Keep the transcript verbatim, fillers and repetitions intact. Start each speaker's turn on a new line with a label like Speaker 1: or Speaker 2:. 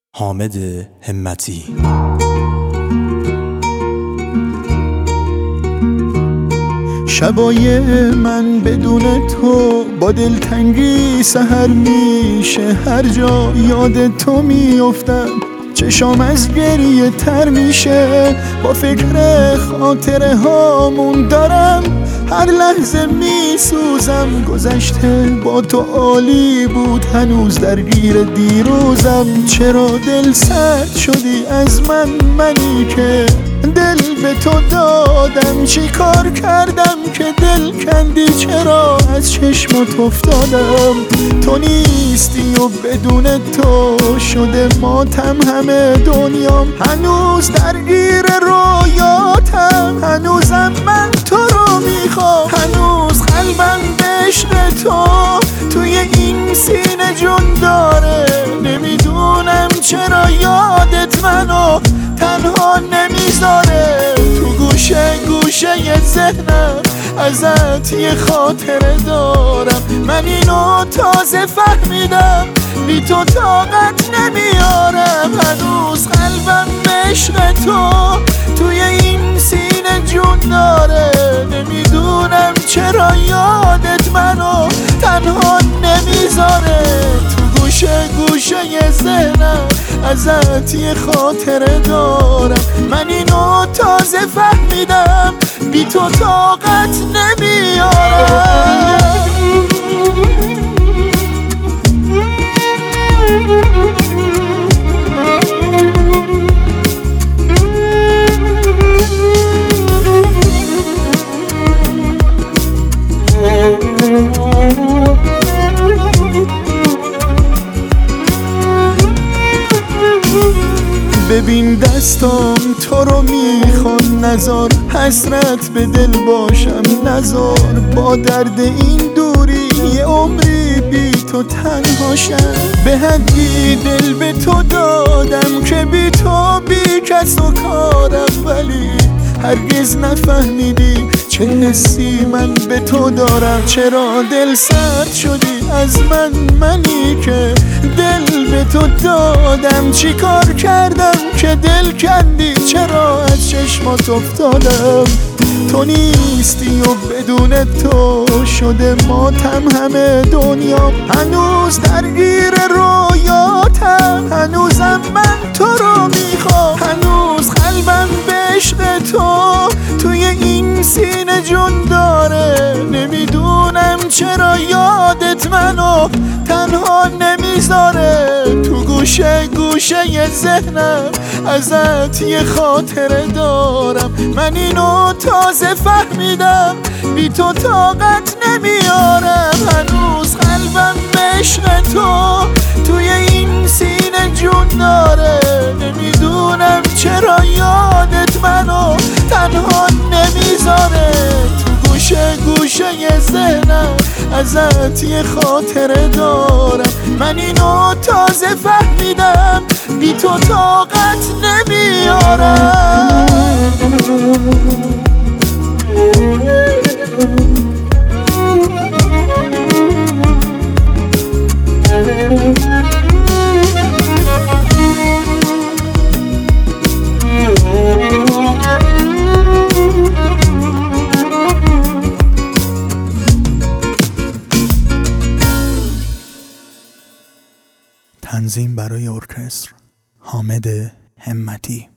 Speaker 1: حامد همتی.
Speaker 2: شبای من بدون تو با دلتنگی سحر میشه، هر جا یاد تو میافتم چشام از گریه تر میشه. با فکر خاطره هامون دارم هر لحظه میسوزم، گذشته با تو عالی بود هنوز درگیر دیروزم. چرا دل سرد شدی از من، منی که دل به تو دادم؟ چی کار کردم که دل کندی؟ چرا از چشمات افتادم؟ تو نیستی و بدون تو شده ماتم همه دنیام. هنوز درگیر رویاتم، هنوزم من تو رو میخوام، هنوز قلبم به عشق تو توی این سینه جون داره. نمیدونم چرا یادت منو تنها نمیذاره. تو گوشه گوشه ذهنم ازت یه خاطره دارم، من اینو تازه فهمیدم بی تو طاقت نمیارم. هنوز قلبم به عشق تو توی این سینه جون داره. نمیدونم چرا یادت منو تنها نمیذاره. تو گوشه گوشه ذهنم ازت یه خاطره دارم، من اینو تازه فهمیدم بی تو طاقت نمیارم. ببین دستام تو رو میخوان، نزار حسرت به دل باشم، نزار با درد این دوری یه عمری بی تو تنهاشم. به حدی دل به تو دادم که بی تو بی کس و کارم، ولی هرگز نفهمیدی چه حسی من به تو دارم. چرا دل سرد شدی از من، منی که دل به تو دادم؟ چی کار کردم که دل کندی؟ چرا از چشمات افتادم؟ تو نیستی و بدون تو شده ماتم همه دنیام. هنوز درگیر رویاتم، هنوزم من تو رو میخوام، هنوز قلبم به عشق تو توی این سینه جون داره. نمیدونم چرا یادت منو تنها نمیذاره. تو گوشه گوشه ذهنم ازت یه خاطره دارم، من اینو تازه فهمیدم بی تو طاقت نمیارم. هنوز قلبم به عشق تو توی این سینه جون داره. نمیدونم چرا یادت منو تنها نمیذاره. تو گوشه گوشه ذهنم ازت یه خاطره دارم، من اینو تازه فهمیدم بی تو طاقت نمیارم.
Speaker 1: تنظیم برای ارکستر حامد همتی.